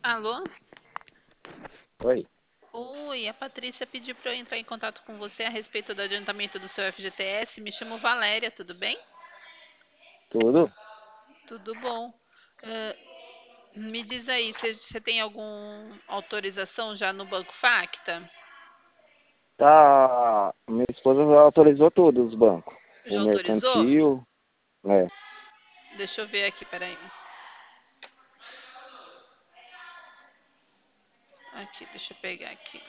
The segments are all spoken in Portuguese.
Alô? Oi, Oi, a Patrícia pediu para eu entrar em contato com você a respeito do adiantamento do seu FGTS. Me chamo Valéria, tudo bem? tudo? Tudo bom. Ah, me diz aí, você tem alguma autorização já no Banco Facta? Tá, minha esposa já autorizou tudo, os bancos. O Já autorizou? mercantil, né? Deixa eu ver aqui, peraí. Aqui, deixa eu pegar aqui.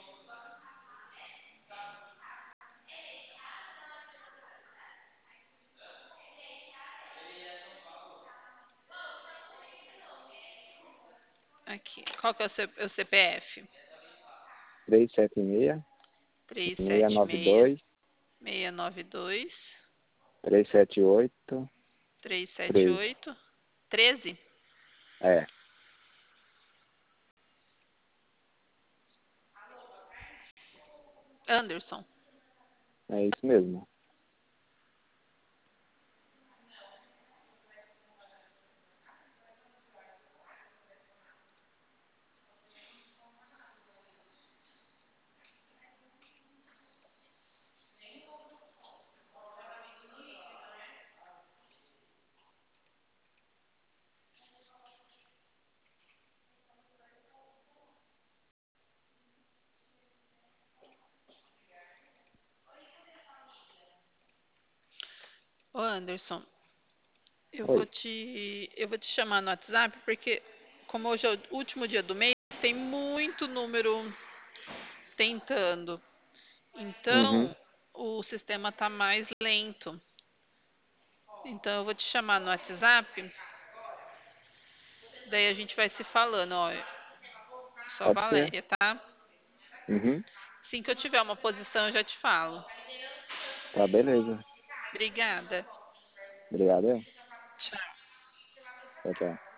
Aqui, qual que é o CPF? 376, Três sete seis 692, 692 378, 13. 378 13. É, Anderson. é isso mesmo. Ô Anderson, Oi. eu vou te chamar no WhatsApp porque, como hoje é o último dia do mês, tem muito número tentando. Uhum, Então, o sistema tá mais lento. Então, eu vou te chamar no WhatsApp, daí a gente vai se falando, ó. Só pode ser. Valéria, tá? Uhum, Assim que eu tiver uma posição, eu já te falo. tá, beleza. Obrigada. Obrigado, é. Tchau. Tchau, tchau.